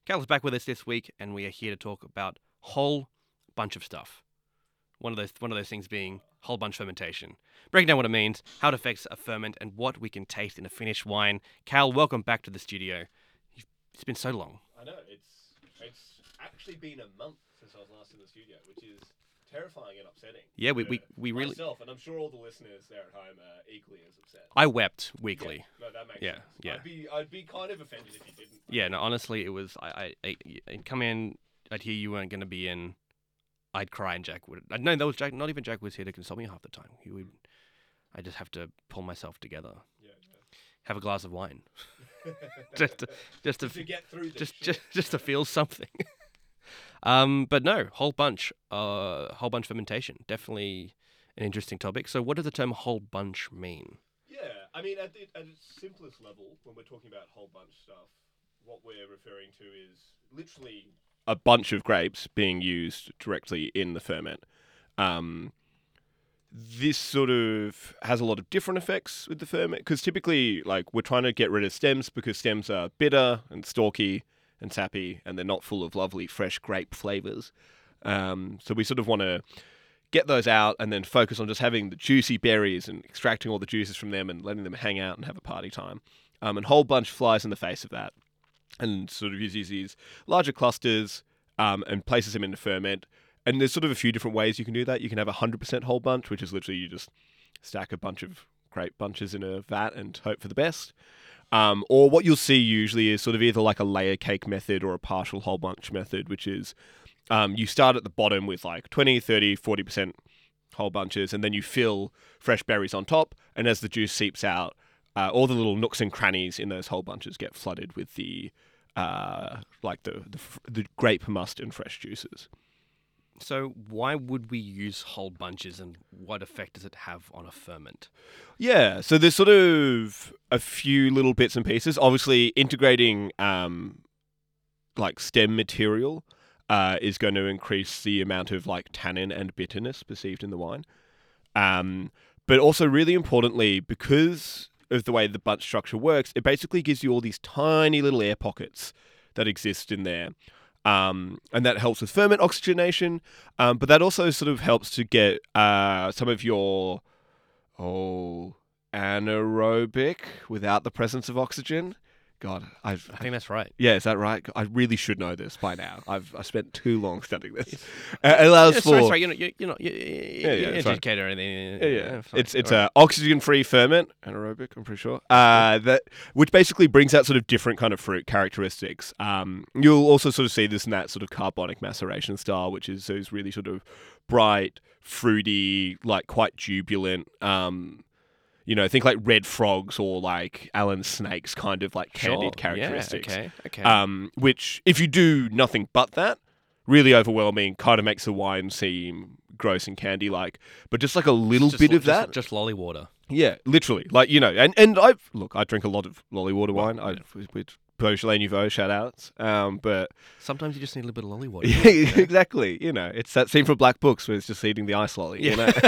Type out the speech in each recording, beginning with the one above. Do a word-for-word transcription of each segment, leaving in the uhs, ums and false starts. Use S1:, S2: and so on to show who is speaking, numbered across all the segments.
S1: Cal is back with us this week, and we are here to talk about a whole bunch of stuff. One of those one of those things being whole bunch fermentation. Breaking down what it means, how it affects a ferment, and what we can taste in a finished wine. Cal, welcome back to the studio. It's been so long.
S2: I know, it's it's actually been a month since I was last in the studio, which is terrifying and upsetting.
S1: Yeah, we we, we really...
S2: Myself, and I'm sure all the listeners there at home are equally as upset.
S1: I wept weekly.
S2: Yeah, no, that makes
S1: Yeah,
S2: sense.
S1: yeah.
S2: I'd be, I'd be kind of offended if you didn't.
S1: Yeah, no, honestly, it was... I, I, I I'd come in, I'd hear you weren't going to be in, I'd cry, and Jack would... I know that was Jack, not even Jack was here to console me half the time. He would... I just have to pull myself together.
S2: Yeah, yeah.
S1: Have a glass of wine. just to, just to,
S2: to get through this
S1: just,
S2: shit.
S1: just, just to feel something. um, but no, whole bunch, uh, whole bunch fermentation, definitely an interesting topic. So, what does the term whole bunch mean?
S2: Yeah, I mean, at, the, at its simplest level, when we're talking about whole bunch stuff, what we're referring to is literally a bunch of grapes being used directly in the ferment. Um, this sort of has a lot of different effects with the ferment, because typically, like, we're trying to get rid of stems because stems are bitter and stalky and sappy, and they're not full of lovely fresh grape flavors. Um, so we sort of want to get those out and then focus on just having the juicy berries and extracting all the juices from them and letting them hang out and have a party time. Um, and whole bunch flies in the face of that, and sort of uses these larger clusters um, and places them in the ferment. And there's sort of a few different ways you can do that. You can have a one hundred percent whole bunch, which is literally you just stack a bunch of grape bunches in a vat and hope for the best. Um, or what you'll see usually is sort of either like a layer cake method or a partial whole bunch method, which is um, you start at the bottom with like twenty, thirty, forty percent whole bunches, and then you fill fresh berries on top. And as the juice seeps out, uh, all the little nooks and crannies in those whole bunches get flooded with the uh, like the, the the grape must and fresh juices.
S1: So, why would we use whole bunches, and what effect does it have on a ferment?
S2: Yeah, so there's sort of a few little bits and pieces. Obviously, integrating um, like stem material uh, is going to increase the amount of like tannin and bitterness perceived in the wine. Um, but also, really importantly, because of the way the bunch structure works, it basically gives you all these tiny little air pockets that exist in there. Um, and that helps with ferment oxygenation, um, but that also sort of helps to get uh, some of your oh anaerobic without the presence of oxygen. God, I've,
S1: I think that's right.
S2: yeah, is that right? I really should know this by now. I've I spent too long studying this. Uh, it allows
S1: Yeah,
S2: for
S1: sorry, sorry, you're not, you're, you're not, you're,
S2: yeah,
S1: you're
S2: it's fine.
S1: educated or anything.
S2: Yeah, yeah.
S1: fine.
S2: It's it's
S1: All right.
S2: a oxygen-free ferment, anaerobic, I'm pretty sure. Uh, that which basically brings out sort of different kind of fruit characteristics. Um, you'll also sort of see this in that sort of carbonic maceration style, which is those really sort of bright, fruity, like quite jubilant. Um, you know, think like red frogs or like Alan Snake's kind of like candied
S1: Sure.
S2: characteristics.
S1: Yeah, okay, okay.
S2: Um, which, if you do nothing but that, really overwhelming, kind of makes the wine seem gross and candy-like. But just like a little
S1: Just
S2: bit
S1: lo-
S2: of
S1: just,
S2: that,
S1: just lolly water.
S2: yeah, literally, like you know, and and I look, I drink a lot of lolly water
S1: Well,
S2: wine. I with Beaujolais Nouveau shout outs, um, but
S1: Sometimes you just need a little bit of lolly water.
S2: yeah, exactly, you know, it's that scene from Black Books where it's just eating the ice lolly. You know?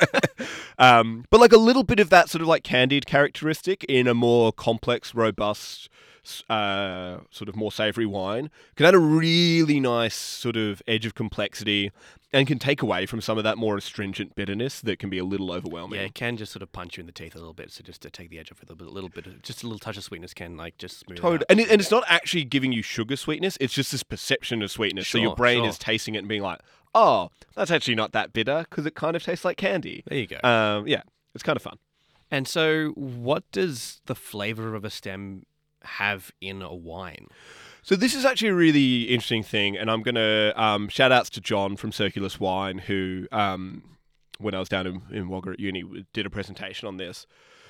S2: um, but like a little bit of that sort of like candied characteristic in a more complex, robust, uh, sort of more savoury wine can add a really nice sort of edge of complexity and can take away from some of that more astringent bitterness that can be a little overwhelming.
S1: Yeah, it can just sort of punch you in the teeth a little bit. So just to take the edge off it a little bit, a little bit, of, just a little touch of sweetness can like just smooth it
S2: Totally.
S1: out.
S2: And, it, and it's not actually giving you sugar sweetness, it's just this perception of sweetness. so your
S1: Sure,
S2: brain
S1: sure.
S2: is tasting it and being like, oh, that's actually not that bitter because it kind of tastes like candy.
S1: There you go.
S2: Um, yeah, it's kind of fun.
S1: And so, what does the flavor of a stem have in a wine?
S2: So this is actually a really interesting thing, and I'm going to um, shout outs to John from Circulus Wine, who, um, when I was down in, in Wagga at uni, did a presentation on this.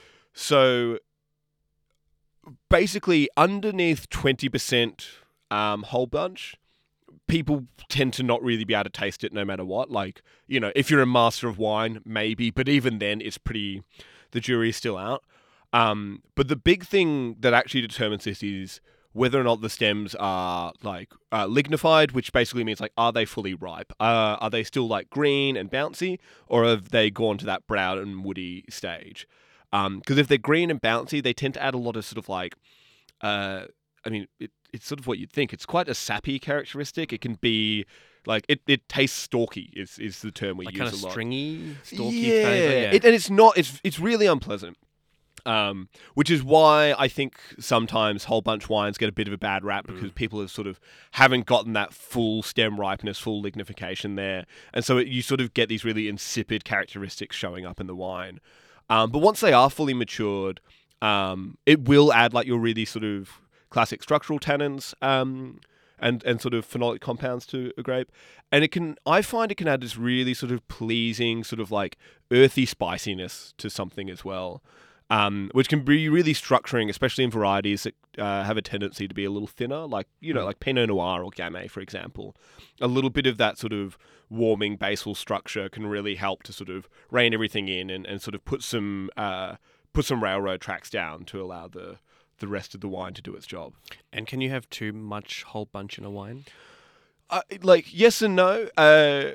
S2: So basically, underneath twenty percent um, whole bunch, people tend to not really be able to taste it no matter what. Like, you know, if you're a master of wine, maybe, but even then, it's pretty, the jury's still out. Um, but the big thing that actually determines this is whether or not the stems are like uh, lignified, which basically means like, are they fully ripe? Uh, are they still like green and bouncy, or have they gone to that brown and woody stage? Because um, if they're green and bouncy, they tend to add a lot of sort of like uh, I mean, it, it's sort of what you'd think. It's quite a sappy characteristic. It can be like it, it tastes stalky. Is is the term we
S1: Like
S2: use
S1: kind
S2: a
S1: of
S2: lot.
S1: stringy, stalky
S2: yeah,
S1: flavour. Yeah.
S2: It, and it's not. It's it's really unpleasant. Um, which is why I think sometimes whole bunch wines get a bit of a bad rap because
S1: Mm.
S2: people have sort of haven't gotten that full stem ripeness, full lignification there, and so it, you sort of get these really insipid characteristics showing up in the wine. Um, but once they are fully matured, um, it will add like your really sort of classic structural tannins um, and and sort of phenolic compounds to a grape, and it can I find it can add this really sort of pleasing sort of like earthy spiciness to something as well. Um, which can be really structuring, especially in varieties that uh, have a tendency to be a little thinner, like you know,
S1: Mm.
S2: like Pinot Noir or Gamay, for example. A little bit of that sort of warming basal structure can really help to sort of rein everything in and, and sort of put some uh, put some railroad tracks down to allow the the rest of the wine to do its job.
S1: And can you have too much whole bunch in a wine?
S2: Uh, like yes and no. Uh,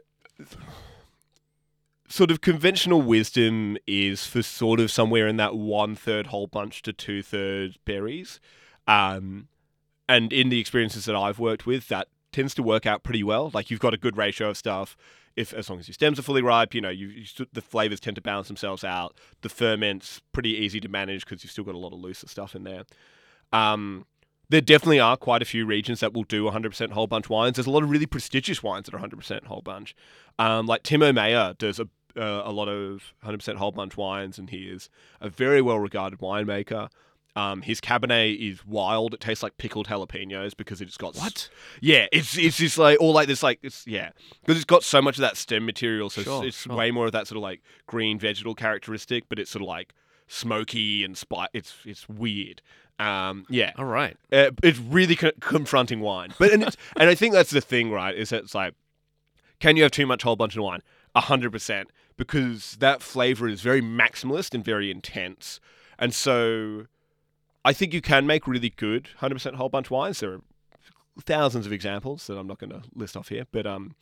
S2: Sort of conventional wisdom is for sort of somewhere in that one third whole bunch to two thirds berries, um, and in the experiences that I've worked with, that tends to work out pretty well. Like you've got a good ratio of stuff. If as long as your stems are fully ripe, you know you, you st- the flavors tend to balance themselves out. The ferment's pretty easy to manage because you've still got a lot of looser stuff in there. Um, there definitely are quite a few regions that will do one hundred percent whole bunch wines. There's a lot of really prestigious wines that are one hundred percent whole bunch. Um, like Tim O'Meara does a Uh, a lot of one hundred percent whole bunch wines, and he is a very well regarded winemaker. Um, his Cabernet is wild. It tastes like pickled jalapenos because it's got
S1: What?
S2: yeah, it's it's just like all like this like it's yeah because it's got so much of that stem material, so
S1: Sure,
S2: it's, it's
S1: sure.
S2: way more of that sort of like green vegetal characteristic, but it's sort of like smoky and spice. It's it's weird. Um, yeah,
S1: All right.
S2: uh, it's really co- confronting wine. But and it's, and I think that's the thing, right? Is that it's like, can you have too much whole bunch of wine? A hundred percent, because that flavor is very maximalist and very intense, and so I think you can make really good one hundred percent whole bunch wines. There are thousands of examples that I'm not going to list off here, but um,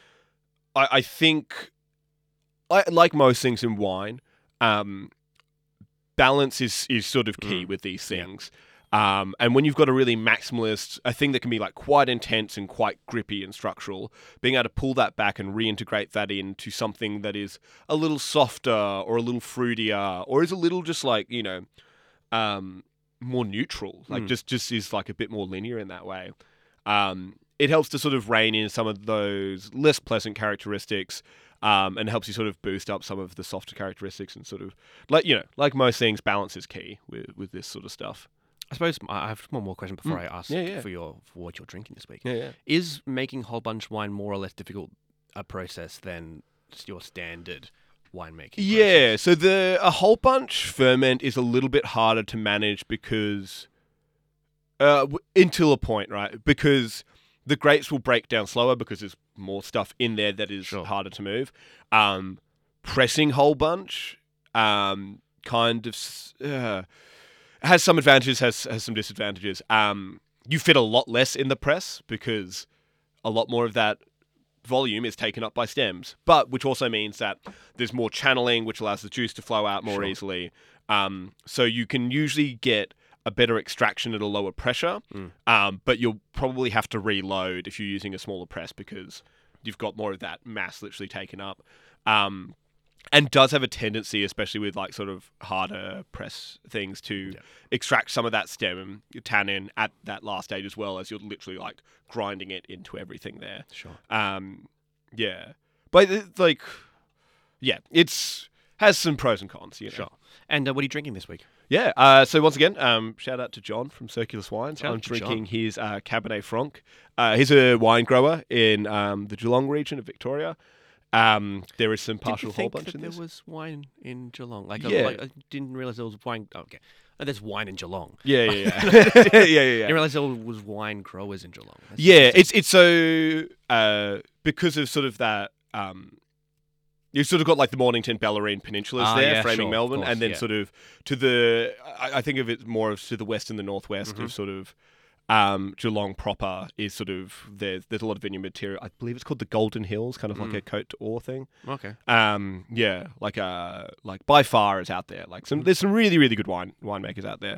S2: I, I think, I, like most things in wine, um, balance is is sort of key
S1: Mm.
S2: with these
S1: Yeah.
S2: things. Um, and when you've got a really maximalist, a thing that can be like quite intense and quite grippy and structural, being able to pull that back and reintegrate that into something that is a little softer or a little fruitier or is a little just like, you know, um, more neutral, like
S1: Mm.
S2: just, just is like a bit more linear in that way. Um, it helps to sort of rein in some of those less pleasant characteristics, um, and helps you sort of boost up some of the softer characteristics and sort of like, you know, like most things, balance is key with, with this sort of stuff.
S1: I suppose I have one more question before
S2: Mm.
S1: I ask
S2: Yeah, yeah.
S1: for your for what you're drinking this week.
S2: Yeah, yeah.
S1: Is making whole bunch wine more or less difficult a process than just your standard winemaking?
S2: Yeah,
S1: process?
S2: so the a whole bunch ferment is a little bit harder to manage because uh, w- until a point, right? Because the grapes will break down slower because there's more stuff in there that is
S1: Sure.
S2: harder to move. Um, pressing whole bunch um, kind of s- uh, has some advantages, has has some disadvantages. Um, you fit a lot less in the press because a lot more of that volume is taken up by stems, but which also means that there's more channeling, which allows the juice to flow out more
S1: Sure.
S2: easily. Um, so you can usually get a better extraction at a lower pressure,
S1: Mm.
S2: um, but you'll probably have to reload if you're using a smaller press because you've got more of that mass literally taken up. Um, and does have a tendency, especially with like sort of harder press things, to
S1: Yeah.
S2: extract some of that stem tannin at that last stage as well, as you're literally like grinding it into everything there.
S1: Sure.
S2: Um, yeah, but it, like, yeah, it's has some pros and cons. You know?
S1: Sure. And uh, what are you drinking this week?
S2: Yeah. Uh, so once again, um, shout out to John from Circulus Wines.
S1: Shout out
S2: I'm
S1: to
S2: drinking
S1: John.
S2: his uh, Cabernet Franc. Uh, he's a wine grower in um, the Geelong region of Victoria. Um, there is some partial
S1: Did you
S2: whole
S1: think
S2: bunch
S1: that
S2: in
S1: there
S2: this.
S1: was wine in Geelong? Like,
S2: Yeah.
S1: a, like I didn't realize there was wine. Oh, okay, oh, there's wine in Geelong.
S2: Yeah, yeah, yeah, yeah, yeah,
S1: I
S2: yeah.
S1: didn't realize there was wine growers in Geelong. That's
S2: Yeah,
S1: interesting.
S2: it's it's so uh, because of sort of that. Um, you've sort of got like the Mornington Bellarine peninsulas
S1: Ah,
S2: there,
S1: yeah,
S2: framing
S1: sure, of
S2: Melbourne,
S1: course,
S2: and then
S1: yeah.
S2: sort of to the. I, I think of it more of to the west and the northwest
S1: Mhm.
S2: of sort of. Um, Geelong proper is sort of there's there's a lot of vineyard material. I believe it's called the Golden Hills, kind of like
S1: Mm.
S2: a coat to ore thing.
S1: Okay.
S2: Um, yeah, like uh, like by far is out there. Like some,
S1: Mm.
S2: there's some really really good wine winemakers out there.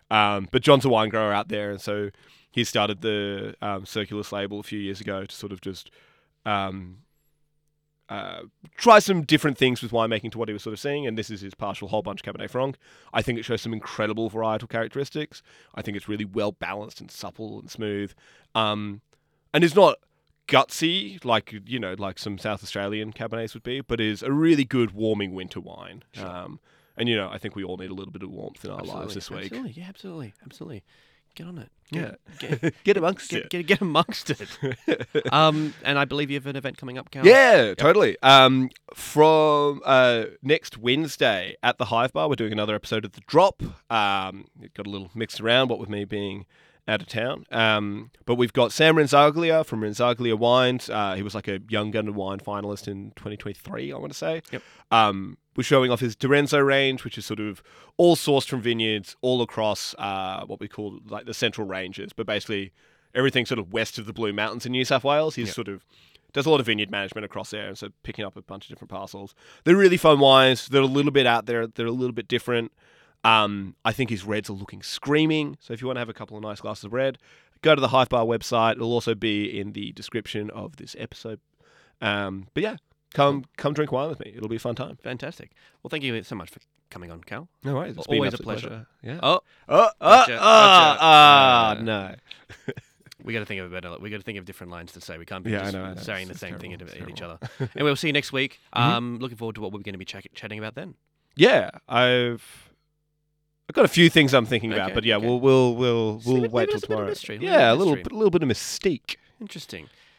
S2: Um, but John's a wine grower out there, and so he started the um, Circulus label a few years ago to sort of just um, uh, try some different things with winemaking to what he was sort of seeing, and this is his partial whole bunch Cabernet Franc. I think it shows some incredible varietal characteristics. I think it's really well balanced and supple and smooth, um, and it's not gutsy like you know like some South Australian Cabernets would be, but is a really good warming winter wine.
S1: Sure.
S2: Um, and you know, I think we all need a little bit of warmth in our
S1: Absolutely.
S2: lives this week.
S1: Absolutely, yeah, absolutely, absolutely. Get on it.
S2: Yeah,
S1: Get,
S2: get amongst
S1: get,
S2: it.
S1: get, get amongst it. um, and I believe you have an event coming up, Cal.
S2: Yeah, totally. Um, from uh, next Wednesday at the Hive Bar, we're doing another episode of The Drop. Um, it got a little mixed around, what with me being out of town. Um, but we've got Sam Renzaglia from Renzaglia Wines. Uh, he was like a Young Gun and Wine finalist in twenty twenty-three, I want to say.
S1: Yep.
S2: Um, we're showing off his Dorenzo range, which is sort of all sourced from vineyards all across uh, what we call like the Central Ranges, but basically everything sort of west of the Blue Mountains in New South Wales. He's
S1: Yep.
S2: sort of does a lot of vineyard management across there, and so picking up a bunch of different parcels. They're really fun wines. They're a little bit out there. They're a little bit different. Um, I think his reds are looking screaming. So if you want to have a couple of nice glasses of red, go to the Hive Bar website. It'll also be in the description of this episode. Um, but yeah, come come drink wine with me. It'll be a fun time.
S1: Fantastic. Well, thank you so much for coming on, Cal.
S2: No worries. It's
S1: Always
S2: been
S1: a
S2: an absolute
S1: pleasure.
S2: Yeah.
S1: Oh,
S2: Oh, oh,
S1: Gotcha,
S2: oh,
S1: gotcha.
S2: ah,
S1: Uh,
S2: no.
S1: we got to think of a better. We got to think of different lines to say. We can't be
S2: Yeah, I
S1: just
S2: know, I know.
S1: saying
S2: It's-
S1: the
S2: it's
S1: same thing at,
S2: terrible.
S1: at
S2: It's
S1: each other.
S2: terrible.
S1: Anyway, we'll see you next week.
S2: Mhm.
S1: Um, looking forward to what we're going to be ch- chatting about then.
S2: Yeah, I've I've got a few things I'm thinking about,
S1: Okay,
S2: but yeah,
S1: okay.
S2: we'll we'll we'll
S1: See,
S2: we'll
S1: maybe
S2: wait till
S1: there's a bit of
S2: tomorrow.
S1: mystery, a little
S2: Yeah,
S1: bit
S2: a
S1: of
S2: little
S1: mystery.
S2: a little bit of mystique.
S1: Interesting.